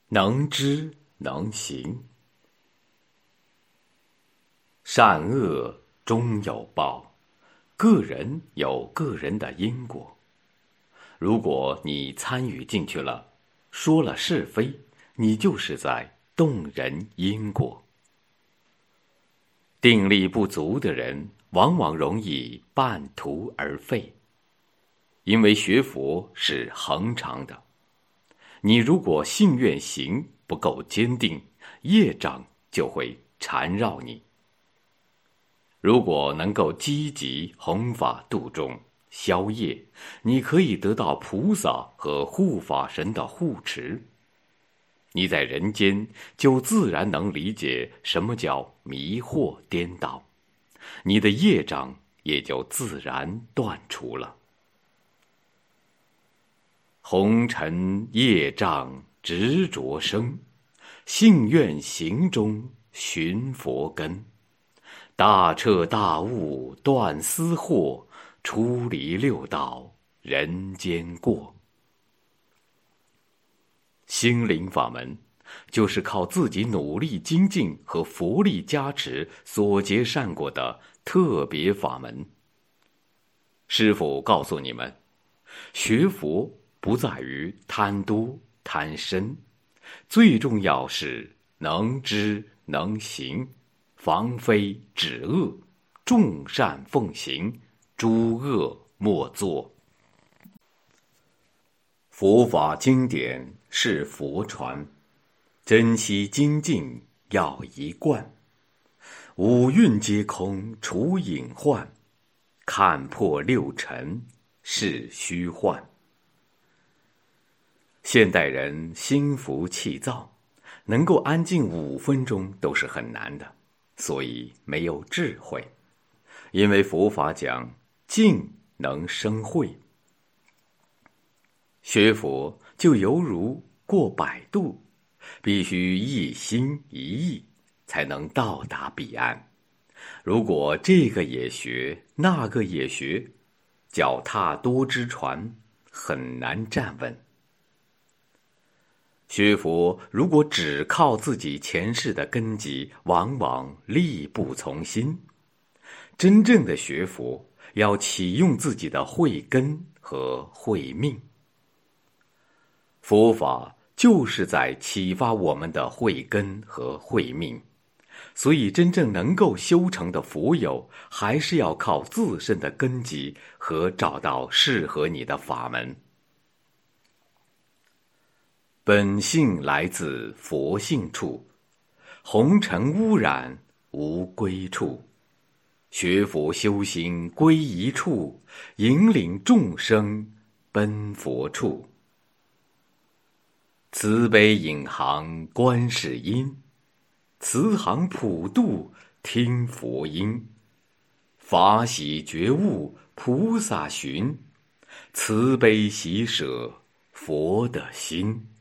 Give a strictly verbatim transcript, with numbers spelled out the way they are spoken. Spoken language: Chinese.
能知能行。善恶终有报，个人有个人的因果。如果你参与进去了，说了是非，你就是在动人因果。定力不足的人，往往容易半途而废。因为学佛是恒常的，你如果信愿行不够坚定，业障就会缠绕你。如果能够积极弘法度众，消业，你可以得到菩萨和护法神的护持。你在人间就自然能理解什么叫迷惑颠倒，你的业障也就自然断除了。红尘业障执着生，信愿行中寻佛根。大彻大悟断私惑，出离六道人间过。心灵法门就是靠自己努力精进和佛力加持所结善果的特别法门。师父告诉你们，学佛不在于贪多贪深，最重要是能知能行，防非止恶，众善奉行，诸恶莫作。佛法经典是佛传，珍惜精进要一贯。五蕴皆空除隐患，看破六尘是虚幻。现代人心浮气躁，能够安静五分钟都是很难的，所以没有智慧。因为佛法讲静能生慧，学佛就犹如过摆渡，必须一心一意才能到达彼岸。如果这个也学，那个也学，脚踏多只船，很难站稳。学佛如果只靠自己前世的根基，往往力不从心。真正的学佛要启用自己的慧根和慧命。佛法就是在启发我们的慧根和慧命，所以真正能够修成的佛友，还是要靠自身的根基和找到适合你的法门。本性来自佛性处，红尘污染无归处。学佛修行归一处，引领众生奔佛处。慈悲引航观世音，慈航普度听佛音。法喜觉悟菩萨寻，慈悲喜舍佛的心。